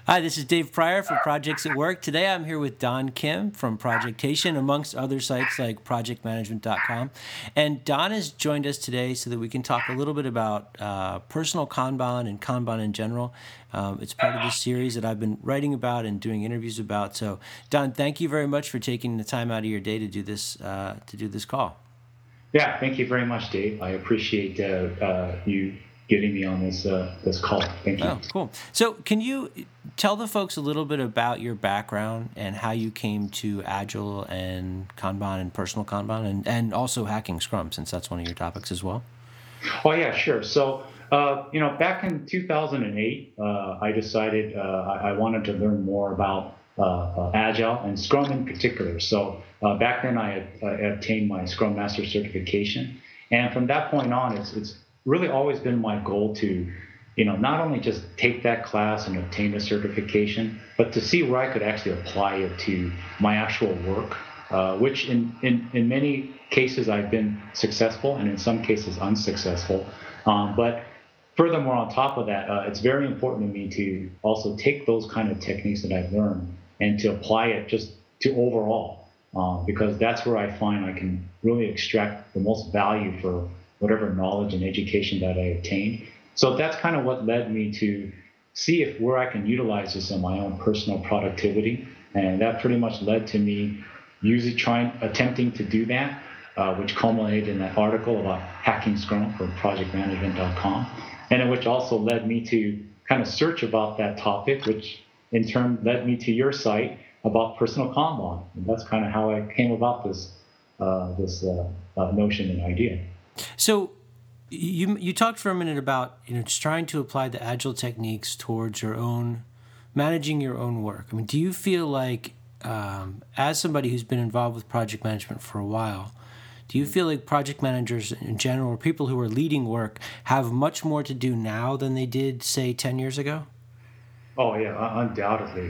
Hi, this is Dave Pryor for Projects at Work. Today I'm here with Don Kim from Projectation, amongst other sites like projectmanagement.com. And Don has joined us today so that we can talk a little bit about personal Kanban and Kanban in general. It's part of this series that I've been writing about and doing interviews about. So, Don, thank you very much for taking the time out of your day to do this call. Yeah, thank you very much, Dave. I appreciate you getting me on this call. Thank you. Oh, cool. So can you tell the folks a little bit about your background and how you came to Agile and Kanban and personal Kanban and also hacking Scrum, since that's one of your topics as well? Oh, yeah, sure. So, back in 2008, I decided I wanted to learn more about Agile and Scrum in particular. So back then I obtained my Scrum Master certification. And from that point on, it's really always been my goal to, not only just take that class and obtain the certification, but to see where I could actually apply it to my actual work, which in many cases I've been successful and in some cases unsuccessful. But furthermore, on top of that, it's very important to me to also take those kind of techniques that I've learned and to apply it just to overall, because that's where I find I can really extract the most value for whatever knowledge and education that I obtained. So that's kind of what led me to see where I can utilize this in my own personal productivity. And that pretty much led to me attempting to do that, which culminated in that article about hacking Scrum from projectmanagement.com. And which also led me to kind of search about that topic, which in turn led me to your site about personal Kanban. And that's kind of how I came about this notion and idea. So you talked for a minute about just trying to apply the Agile techniques towards managing your own work. I mean, do you feel like, as somebody who's been involved with project management for a while, do you feel like project managers in general, or people who are leading work, have much more to do now than they did, say, 10 years ago? Oh, yeah, undoubtedly.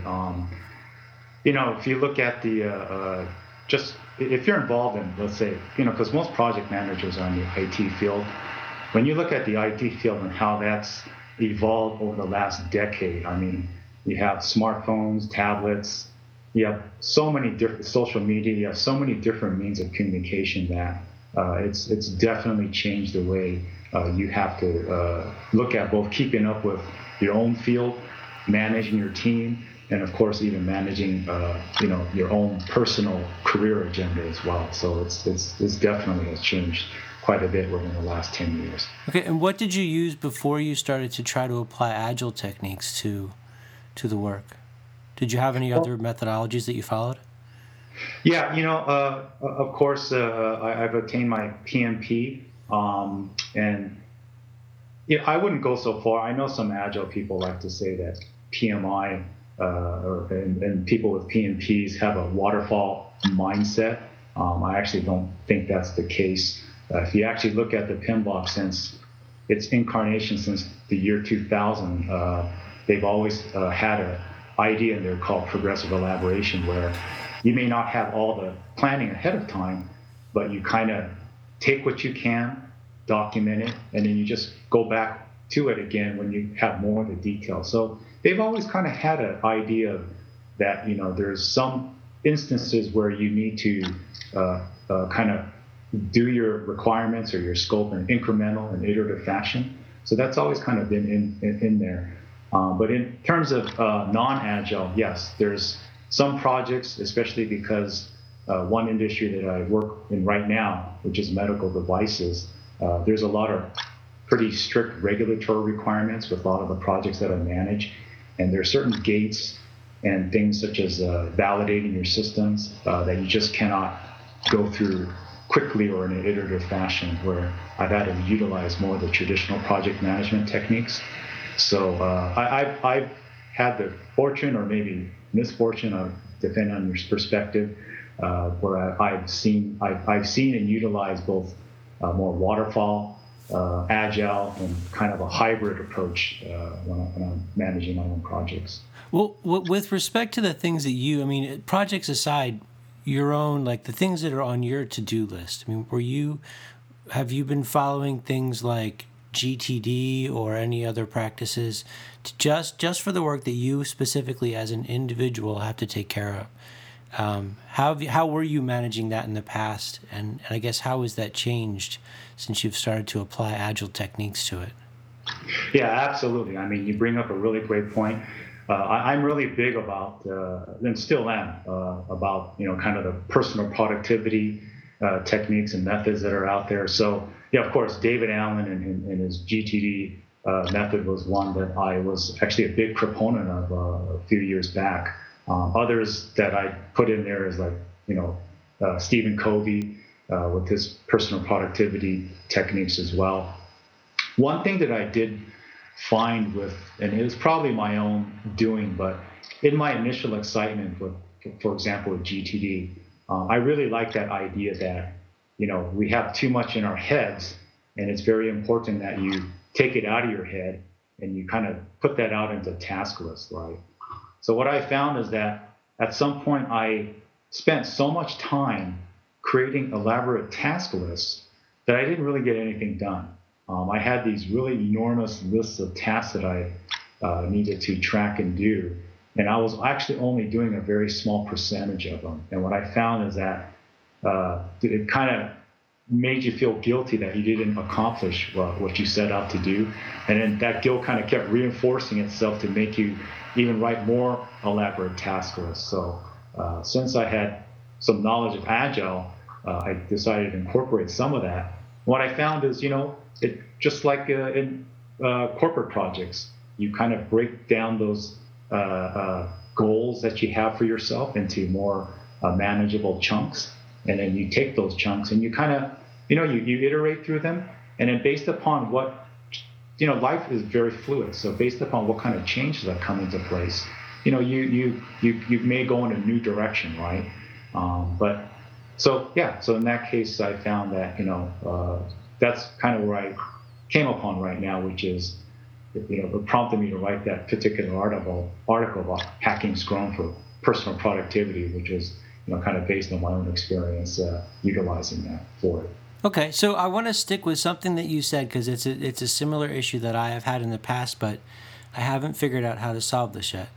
If you look at if you're involved in, let's say, because most project managers are in the IT field, when you look at the IT field and how that's evolved over the last decade, I mean, you have smartphones, tablets, you have so many different social media, you have so many different means of communication that it's definitely changed the way you have to look at both keeping up with your own field, managing your team, and of course even managing your own personal career agenda as well. So it's definitely has changed quite a bit within the last 10 years. Okay, and what did you use before you started to try to apply Agile techniques to the work? Did you have any other methodologies that you followed? Yeah, of course, I've obtained my PMP, and I wouldn't go so far. I know some Agile people like to say that PMI and people with PMPs have a waterfall mindset. I actually don't think that's the case. If you actually look at the PMBOK since its incarnation since the year 2000, they've always had an idea in there called progressive elaboration, where you may not have all the planning ahead of time, but you kind of take what you can, document it, and then you just go back to it again when you have more of the details. So they've always kind of had an idea that, there's some instances where you need to kind of do your requirements or your scope in incremental and iterative fashion. So that's always kind of been in there. But in terms of non-Agile, yes, there's some projects, especially because one industry that I work in right now, which is medical devices, there's a lot of pretty strict regulatory requirements with a lot of the projects that I manage. And there are certain gates and things such as validating your systems that you just cannot go through quickly or in an iterative fashion, where I've had to utilize more of the traditional project management techniques. So I've had the fortune or maybe misfortune, depending on your perspective, where I've seen and utilized both more waterfall, agile, and kind of a hybrid approach when I'm managing my own projects. Well, with respect to the things that projects aside, your own, like the things that are on your to-do list, have you been following things like GTD or any other practices, to just for the work that you specifically as an individual have to take care of. How were you managing that in the past, and I guess how has that changed since you've started to apply agile techniques to it? Yeah, absolutely. I mean, you bring up a really great point. I'm really big about, and still am, about kind of the personal productivity techniques and methods that are out there. So, yeah, of course, David Allen and his GTD method was one that I was actually a big proponent of a few years back. Others that I put in there is like, Stephen Covey with his personal productivity techniques as well. One thing that I did find with, and it was probably my own doing, but in my initial excitement with, for example, with GTD, I really like that idea that, we have too much in our heads, and it's very important that you take it out of your head and you kind of put that out into task lists, right? So what I found is that at some point I spent so much time creating elaborate task lists that I didn't really get anything done. I had these really enormous lists of tasks that I needed to track and do, and I was actually only doing a very small percentage of them. And what I found is that it kind of made you feel guilty that you didn't accomplish what you set out to do, and then that guilt kind of kept reinforcing itself to make you even write more elaborate task lists. So since I had some knowledge of Agile, I decided to incorporate some of that. What I found is, it just like in corporate projects, you kind of break down those goals that you have for yourself into more manageable chunks, and then you take those chunks and you kind of, you iterate through them, and then based upon what, life is very fluid. So based upon what kind of changes that come into place, you may go in a new direction, right? So in that case, I found that, that's kind of where I came upon right now, which is, it prompted me to write that particular article about hacking Scrum for personal productivity, which was, kind of based on my own experience utilizing that for it. Okay, so I want to stick with something that you said, because it's a similar issue that I have had in the past, but I haven't figured out how to solve this yet.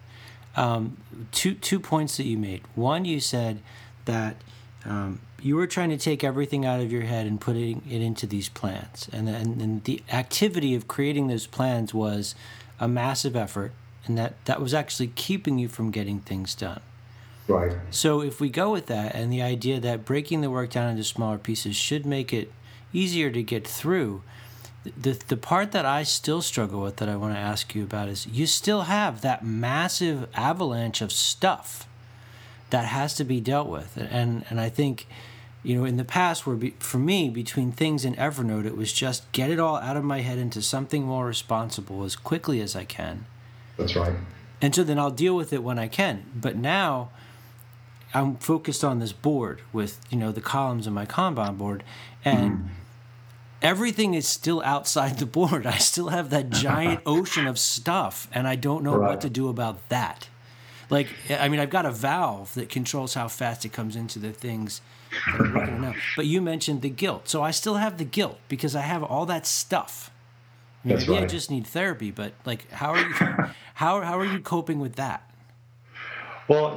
Two points that you made. One, you said that you were trying to take everything out of your head and putting it into these plans, and the activity of creating those plans was a massive effort, and that was actually keeping you from getting things done. Right. So if we go with that, and the idea that breaking the work down into smaller pieces should make it easier to get through, the part that I still struggle with that I want to ask you about is you still have that massive avalanche of stuff that has to be dealt with. And I think, in the past, for me, between things in Evernote, it was just get it all out of my head into something more responsible as quickly as I can. That's right. And so then I'll deal with it when I can. But now I'm focused on this board with, the columns of my Kanban board, and everything is still outside the board. I still have that giant ocean of stuff, and I don't know what to do about that. I've got a valve that controls how fast it comes into the things that I'm working on now. But you mentioned the guilt. So I still have the guilt because I have all that stuff. Maybe I just need therapy, but how are you coping with that? Well,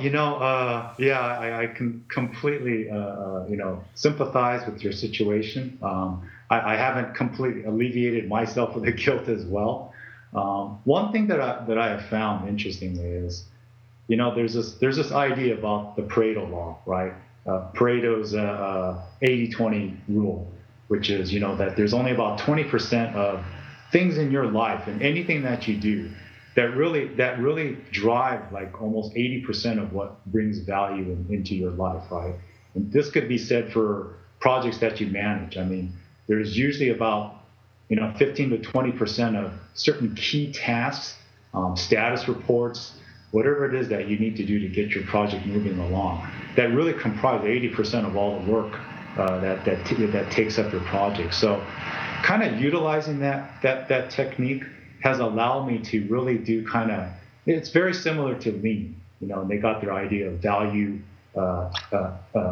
I can completely, sympathize with your situation. I haven't completely alleviated myself of the guilt as well. One thing that I have found interestingly is, there's this idea about the Pareto law, right? Pareto's 80-20 rule, which is, that there's only about 20% of things in your life and anything that you do that really drive almost 80% of what brings value into your life, right? And this could be said for projects that you manage. I mean, there's usually about 15 to 20% of certain key tasks, status reports, whatever it is that you need to do to get your project moving along, that really comprise 80% of all the work that takes up your project. So, kind of utilizing that technique has allowed me to really do it's very similar to Lean, and they got their idea of value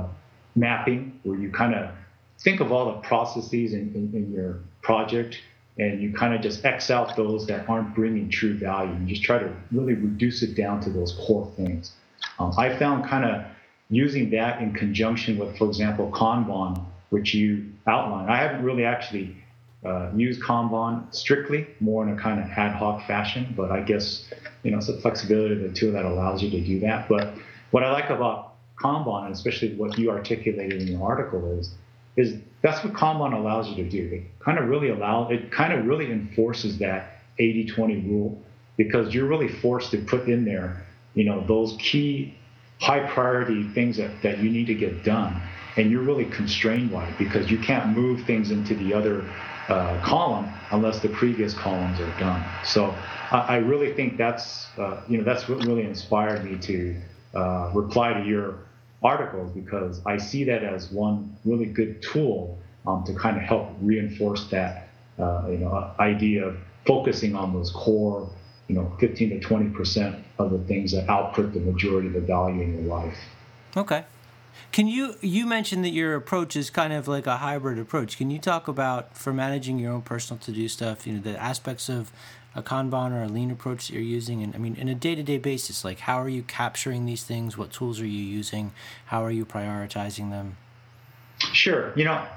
mapping, where you kind of think of all the processes in your project and you kind of just X out those that aren't bringing true value, and just try to really reduce it down to those core things. I found kind of using that in conjunction with, for example, Kanban, which you outlined. I haven't really actually used Kanban strictly, more in a kind of ad hoc fashion, but I guess, it's the flexibility of the tool that allows you to do that. But what I like about Kanban, and especially what you articulated in your article, is that's what Kanban allows you to do. It kind of really enforces that 80-20 rule, because you're really forced to put in there, those key high priority things that you need to get done. And you're really constrained by it, because you can't move things into the other column unless the previous columns are done. So I really think that's what really inspired me to reply to your articles, because I see that as one really good tool to kind of help reinforce that idea of focusing on those core 15 to 20% of the things that output the majority of the value in your life. Okay. Can you mentioned that your approach is kind of like a hybrid approach. Can you talk about, for managing your own personal to-do stuff, the aspects of a Kanban or a lean approach that you're using? And I mean, in a day-to-day basis, like, how are you capturing these things? What tools are you using? How are you prioritizing them? Sure.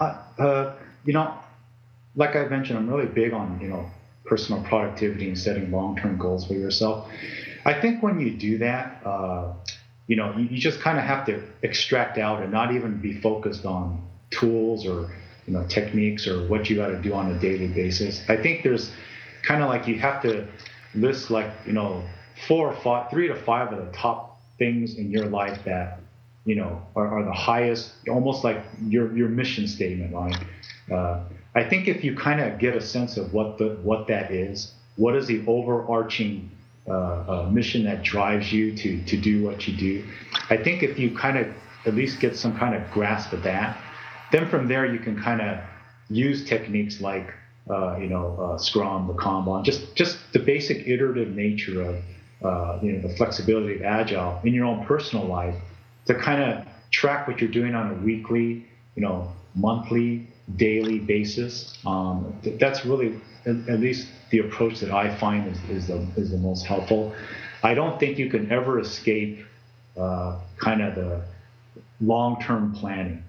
Like I mentioned, I'm really big on, personal productivity and setting long-term goals for yourself. I think when you do that, you just kind of have to extract out and not even be focused on tools or, techniques or what you got to do on a daily basis. I think there's kind of like you have to list like, 3 to 5 of the top things in your life that, are the highest, almost like your mission statement, right? I think if you kind of get a sense of what that is, what is the overarching mission that drives you to do what you do, I think if you kind of at least get some kind of grasp of that, then from there you can kind of use techniques like Scrum, the Kanban, just the basic iterative nature of the flexibility of Agile in your own personal life, to kind of track what you're doing on a weekly, monthly, daily basis. That's really at least the approach that I find is the most helpful. I don't think you can ever escape kind of the long-term planning,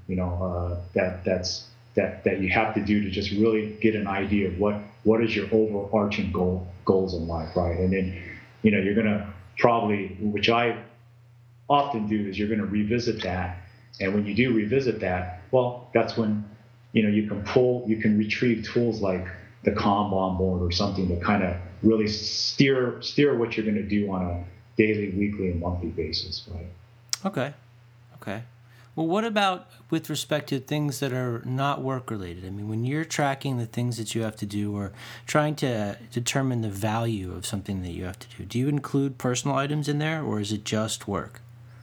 that you have to do to just really get an idea of what is your overarching goals in life, right? And then, you're gonna probably, which I often do, is you're gonna revisit that. And when you do revisit that, well, that's when you can retrieve tools like the Kanban board or something to kind of really steer what you're going to do on a daily, weekly, and monthly basis, right? Okay. Well, what about with respect to things that are not work-related? I mean, when you're tracking the things that you have to do or trying to determine the value of something that you have to do you include personal items in there, or is it just work?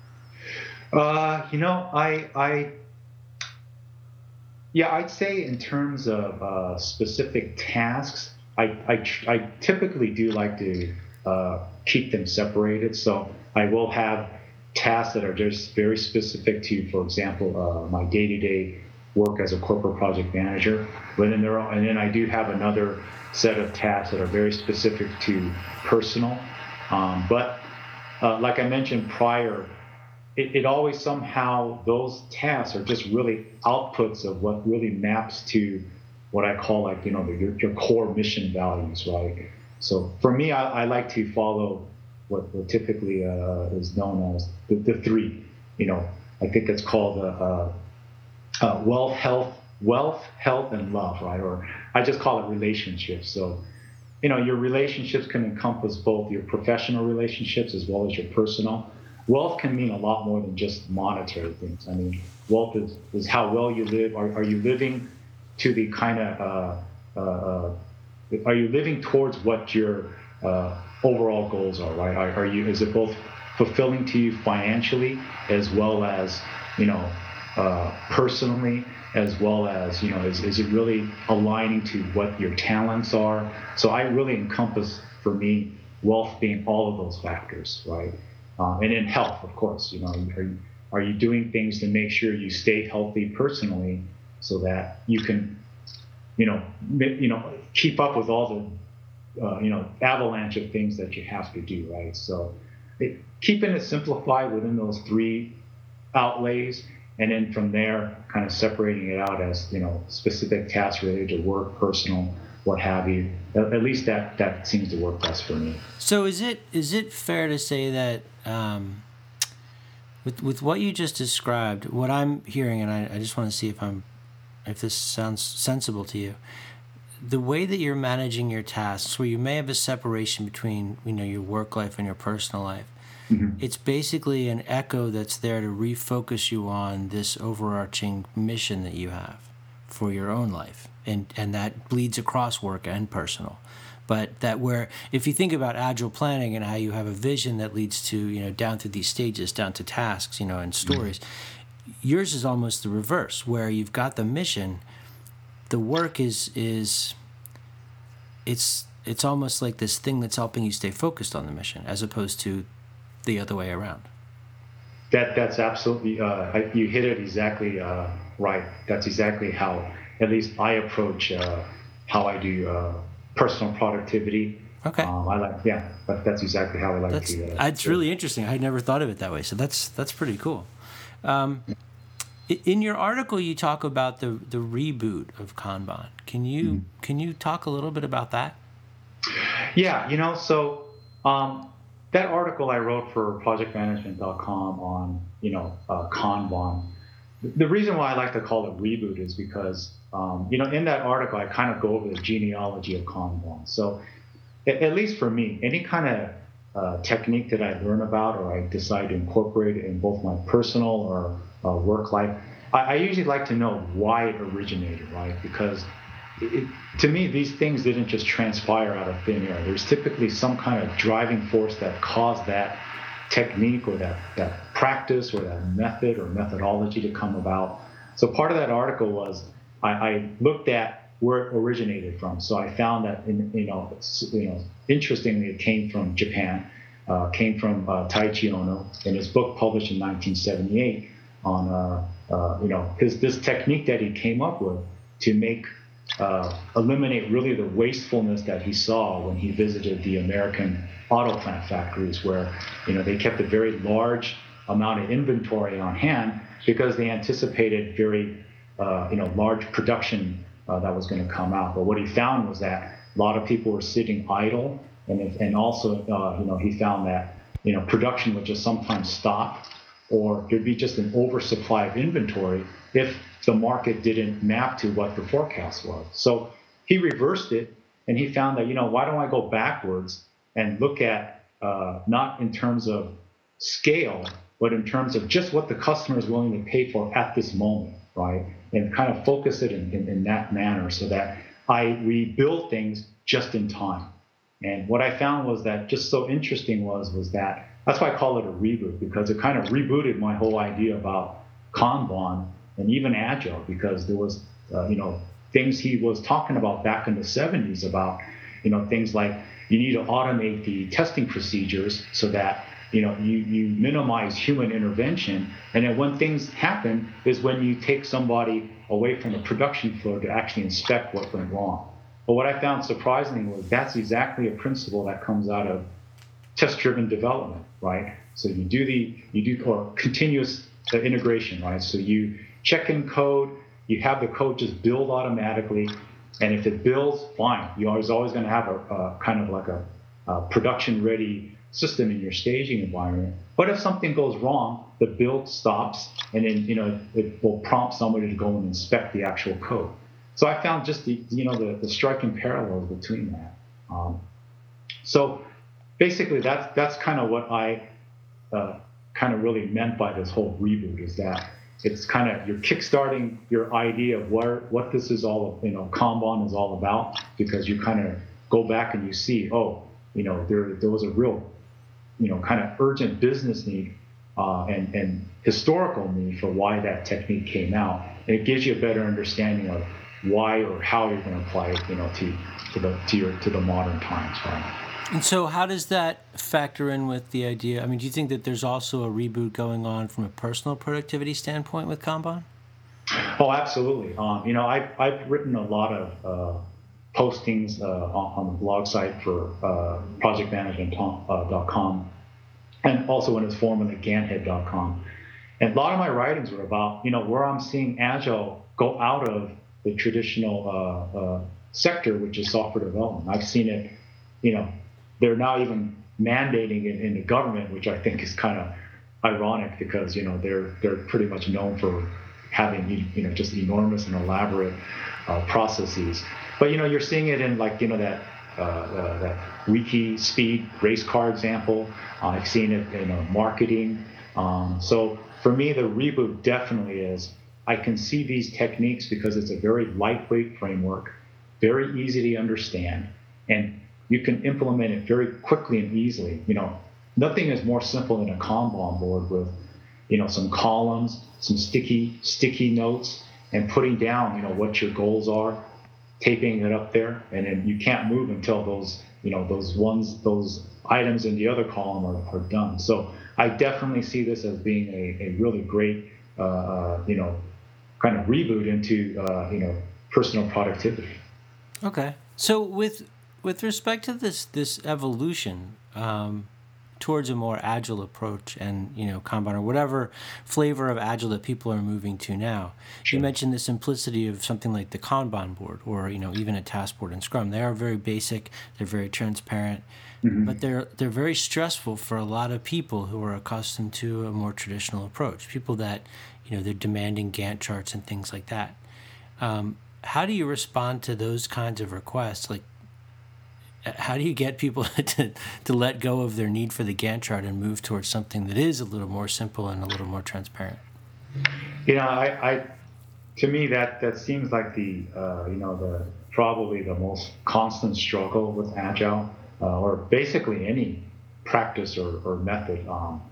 I'd say in terms of specific tasks, I typically do like to keep them separated. So I will have tasks that are just very specific to, for example, my day-to-day work as a corporate project manager. And then I do have another set of tasks that are very specific to personal. But like I mentioned prior, it always somehow, those tasks are just really outputs of what really maps to what I call like, your core mission values, right? So for me, I like to follow what typically is known as the 3. I think it's called wealth, health, and love, right? Or I just call it relationships. So, your relationships can encompass both your professional relationships as well as your personal. Wealth can mean a lot more than just monetary things. I mean, wealth is how well you live. Are you living to the kind of, are you living towards what your overall goals are, right? Is it both fulfilling to you financially as well as, personally, as well as, is it really aligning to what your talents are? So I really encompass, for me, wealth being all of those factors, right? And in health, of course, are you doing things to make sure you stay healthy personally, so that you can keep up with all the, avalanche of things that you have to do, right? So keeping it simplified within those three outlays, and then from there, kind of separating it out as, specific tasks related to work, personal, what have you. At least that seems to work best for me. So is it fair to say that with what you just described, what I'm hearing, and I just want to see if this sounds sensible to you, the way that you're managing your tasks, where you may have a separation between your work life and your personal life, mm-hmm. It's basically an echo that's there to refocus you on this overarching mission that you have for your own life, and that bleeds across work and personal. But that where, if you think about agile planning and how you have a vision that leads to, down through these stages, down to tasks, and stories, yours is almost the reverse, where you've got the mission, the work is it's almost like this thing that's helping you stay focused on the mission, as opposed to the other way around. That's absolutely, you hit it exactly right. That's exactly how, at least I approach how I do personal productivity. Okay. That's exactly how I like to do that. It's really interesting. I had never thought of it that way. So that's pretty cool. In your article, you talk about the reboot of Kanban. Can you talk a little bit about that? Yeah, so that article I wrote for projectmanagement.com on Kanban. The reason why I like to call it reboot is because in that article I kind of go over the genealogy of Kanban. So at least for me, any kind of technique that I learn about or I decide to incorporate in both my personal or work life, I usually like to know why it originated, right? Because to me, these things didn't just transpire out of thin air. There's typically some kind of driving force that caused that technique or that practice or that method or methodology to come about. So part of that article was I looked at where it originated from. So I found that interestingly, it came from Japan, came from Taiichi Ohno in his book published in 1978 on this technique that he came up with to make eliminate really the wastefulness that he saw when he visited the American auto plant factories, where they kept a very large amount of inventory on hand because they anticipated very large production that was going to come out. But what he found was that a lot of people were sitting idle, and also he found that production would just sometimes stop, or there'd be just an oversupply of inventory if the market didn't map to what the forecast was. So he reversed it, and he found that, why don't I go backwards and look at not in terms of scale, but in terms of just what the customer is willing to pay for at this moment, right? And kind of focus it in that manner so that I rebuild things just in time. And what I found was that just so interesting was that that's why I call it a reboot, because it kind of rebooted my whole idea about Kanban and even Agile, because there was, things he was talking about back in the 70s about, things like you need to automate the testing procedures so that, you minimize human intervention. And then when things happen is when you take somebody away from the production floor to actually inspect what went wrong. But what I found surprising was that's exactly a principle that comes out of test-driven development, right? So you do continuous integration, right? So you check in code, you have the code just build automatically, and if it builds, fine. You're always going to have a kind of like a production-ready system in your staging environment. But if something goes wrong, the build stops, and then it will prompt somebody to go and inspect the actual code. So I found just the striking parallels between that. So basically, that's kind of what I kind of really meant by this whole reboot, is that it's kind of you're kickstarting your idea of what this is all, Kanban is all about, because you kind of go back and you see, there was a real, kind of urgent business need and historical need for why that technique came out. And it gives you a better understanding of why or how you're going to apply it, to the modern times, right? And so how does that factor in with the idea? I mean, do you think that there's also a reboot going on from a personal productivity standpoint with Kanban? Oh, absolutely. I've written a lot of postings on the blog site for projectmanagement.com, and also in its formerly Ganthead.com. And a lot of my writings were about, where I'm seeing Agile go out of the traditional sector, which is software development. I've seen it, they're now even mandating it in the government, which I think is kind of ironic because, they're pretty much known for having, just enormous and elaborate processes. But, you're seeing it in like, that wiki speed race car example. I've seen it in marketing. So for me, the reboot definitely is, I can see these techniques because it's a very lightweight framework, very easy to understand, and you can implement it very quickly and easily. Nothing is more simple than a Kanban board with, some columns, some sticky notes, and putting down, what your goals are, taping it up there, and then you can't move until those items in the other column are done. So I definitely see this as being a really great, kind of reboot into, personal productivity. Okay. So with respect to this evolution towards a more agile approach and, Kanban or whatever flavor of agile that people are moving to now, sure. You mentioned the simplicity of something like the Kanban board or, even a task board in Scrum. They are very basic. They're very transparent. Mm-hmm. But they're very stressful for a lot of people who are accustomed to a more traditional approach. People that, they're demanding Gantt charts and things like that. How do you respond to those kinds of requests? Like, how do you get people to let go of their need for the Gantt chart and move towards something that is a little more simple and a little more transparent? To me, that seems like the probably the most constant struggle with Agile, or basically any practice or method.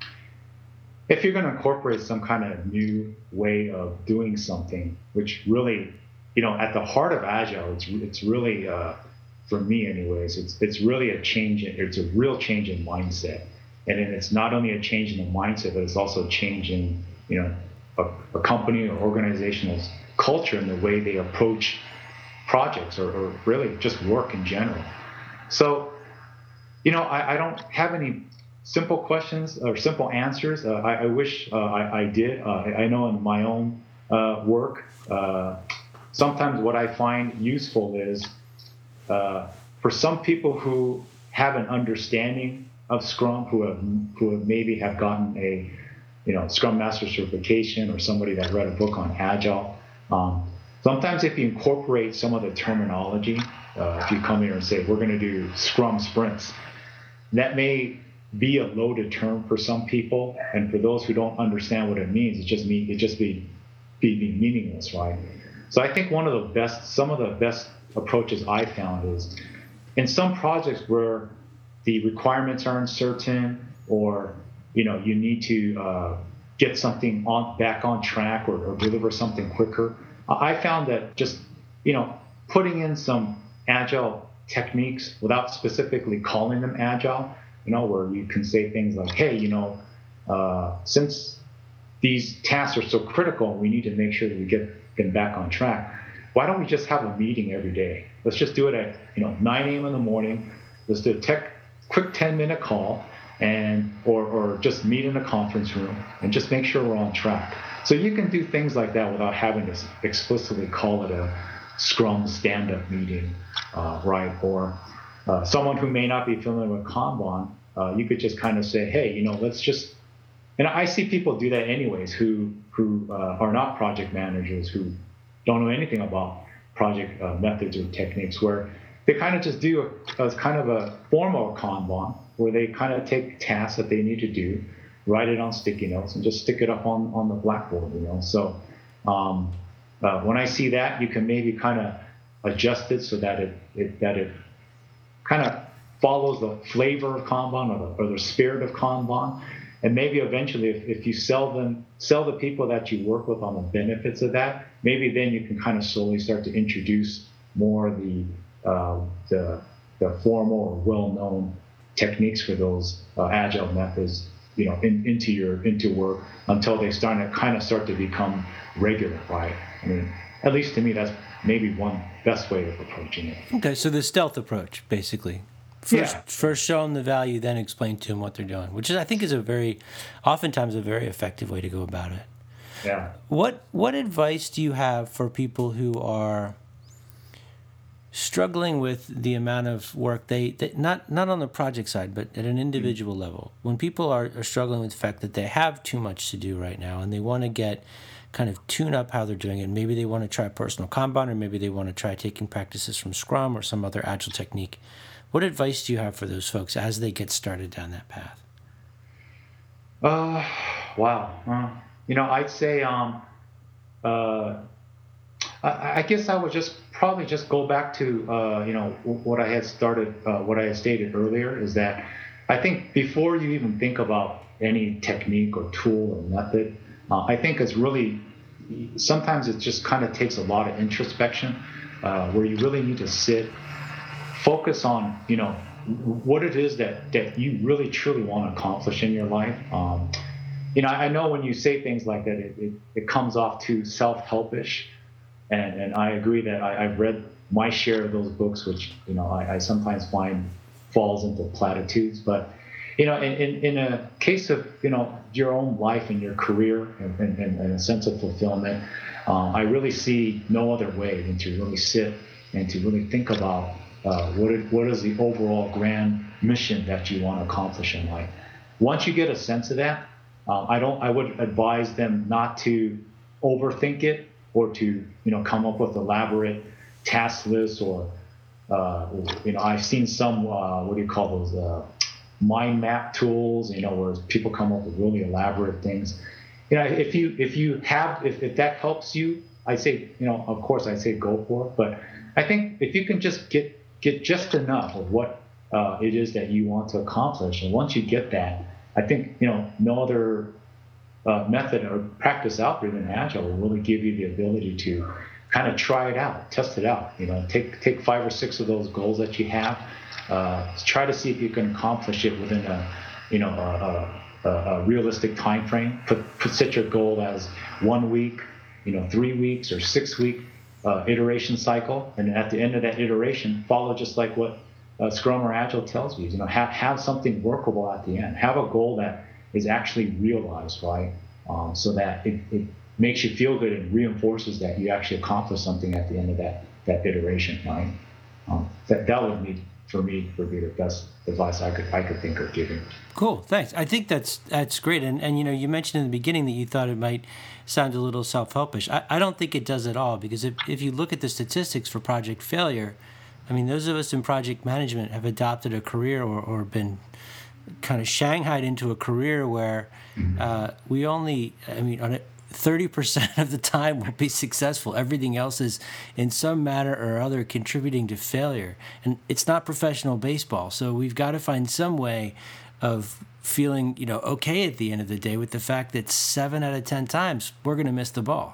If you're going to incorporate some kind of new way of doing something, which really, at the heart of Agile, it's really, for me anyways, it's really a change. It's a real change in mindset. And then it's not only a change in the mindset, but it's also a change in, a company or organizational culture and the way they approach projects or really just work in general. So, I don't have any simple questions or simple answers. I wish I did. I know in my own work, sometimes what I find useful is for some people who have an understanding of Scrum, who have maybe have gotten a Scrum Master certification or somebody that read a book on Agile. Sometimes if you incorporate some of the terminology, if you come here and say, we're going to do Scrum sprints, that may be a loaded term for some people, and for those who don't understand what it means, it just be meaningless, right? So I think some of the best approaches I found is in some projects where the requirements are uncertain, or you need to get something back on track or deliver something quicker. I found that just putting in some Agile techniques without specifically calling them Agile, where you can say things like, hey, since these tasks are so critical, we need to make sure that we get them back on track. Why don't we just have a meeting every day? Let's just do it at 9 a.m. in the morning. Let's do a quick 10-minute call, or just meet in a conference room and just make sure we're on track. So you can do things like that without having to explicitly call it a Scrum stand-up meeting, right? Or someone who may not be familiar with Kanban, you could just kind of say, hey, let's just. And I see people do that anyways, who are not project managers, who don't know anything about project methods or techniques, where they kind of just do a kind of a formal Kanban, where they kind of take tasks that they need to do, write it on sticky notes, and just stick it up on the blackboard. So when I see that, you can maybe kind of adjust it so that it kind of follows the flavor of Kanban or the spirit of Kanban. And maybe eventually, if you sell the people that you work with on the benefits of that, maybe then you can kind of slowly start to introduce more the formal or well-known techniques for those Agile methods, into work until they start to become regular, right? I mean, at least to me, that's maybe one best way of approaching it. Okay, so the stealth approach, basically. First show them the value, then explain to them what they're doing, which I think is oftentimes a very effective way to go about it. Yeah. What advice do you have for people who are struggling with the amount of work they not on the project side, but at an individual level? When people are struggling with the fact that they have too much to do right now and they want to kind of tune up how they're doing it. Maybe they want to try personal Kanban, or maybe they want to try taking practices from Scrum or some other agile technique. What advice do you have for those folks as they get started down that path? Wow. I'd say, I guess I would probably just go back to, what I had stated earlier, is that I think before you even think about any technique or tool or method, I think sometimes it just kind of takes a lot of introspection, where you really need to focus on, what it is that you really truly want to accomplish in your life. I know when you say things like that, it comes off too self-helpish, and I agree that I've read my share of those books, which I sometimes find falls into platitudes. But in a case of your own life and your career and a sense of fulfillment, I really see no other way than to really sit and to really think about what is the overall grand mission that you want to accomplish in life. Once you get a sense of that, I would advise them not to overthink it or to come up with elaborate task lists or I've seen some what do you call those mind map tools, where people come up with really elaborate things. If that helps you, I say of course I say go for it. But I think if you can just get just enough of what it is that you want to accomplish, and once you get that, I think no other method or practice out there than Agile will really give you the ability to kind of try it out, test it out. Take 5 or 6 of those goals that you have, try to see if you can accomplish it within a realistic time frame. Set your goal as 1 week, 3 weeks, or 6 week iteration cycle, and at the end of that iteration, follow just like what Scrum or Agile tells you. Have something workable at the end. Have a goal that is actually realized, right? So that it makes you feel good and reinforces that you actually accomplished something at the end of that iteration, right? That would be the best advice I could think of giving. Cool, thanks. I think that's great. And you mentioned in the beginning that you thought it might sound a little self-helpish. I don't think it does at all, because if you look at the statistics for project failure, I mean, those of us in project management have adopted a career or been kind of shanghaied into a career where we only, on it, 30% of the time will be successful. Everything else is in some manner or other contributing to failure. And it's not professional baseball. So we've got to find some way of feeling, okay at the end of the day with the fact that 7 out of 10 times we're going to miss the ball.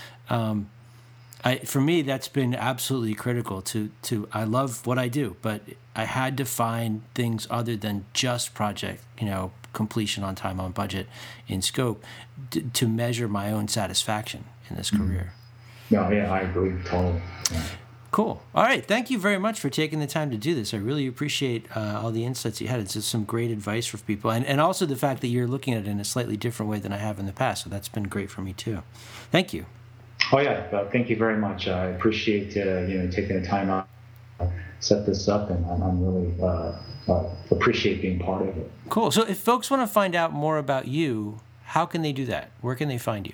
For me, that's been absolutely critical to I love what I do, but I had to find things other than just project, completion on time, on budget, in scope, to measure my own satisfaction in this career. Yeah, I agree totally. Yeah. Cool. All right. Thank you very much for taking the time to do this. I really appreciate all the insights you had. It's just some great advice for people. And also the fact that you're looking at it in a slightly different way than I have in the past. So that's been great for me too. Thank you. Oh, yeah. Thank you very much. I appreciate taking the time out to set this up, and I'm really appreciate being part of it. Cool. So if folks want to find out more about you, how can they do that? Where can they find you?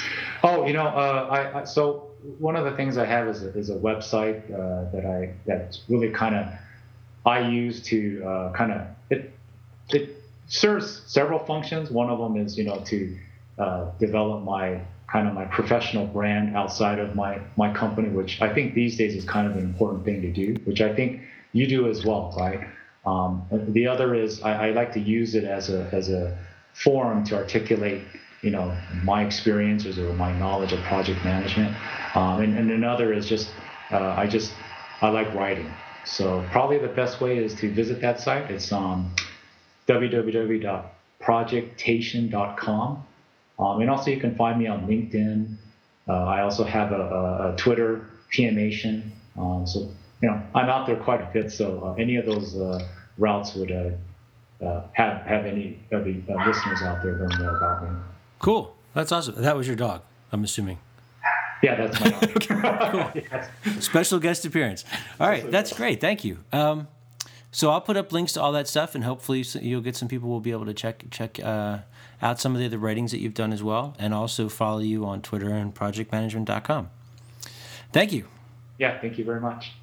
Oh, so one of the things I have is a website that's really kind of I use to it serves several functions. One of them is to develop my professional brand outside of my company, which I think these days is kind of an important thing to do, which I think you do as well, right? The other is I like to use it as a forum to articulate my experiences or my knowledge of project management. And another is just I like writing. So probably the best way is to visit that site. It's www.projectation, projectation.com. And also you can find me on LinkedIn. I also have a Twitter, PMation. So, I'm out there quite a bit. So any of those routes would have any of the listeners out there learn more about me. Cool. That's awesome. That was your dog, I'm assuming. Yeah, that's my dog. Yes. Special guest appearance. All right. That's great. Thank you. So I'll put up links to all that stuff, and hopefully you'll get some people who will be able to check out some of the other writings that you've done as well, and also follow you on Twitter and projectmanagement.com. Thank you. Yeah, thank you very much.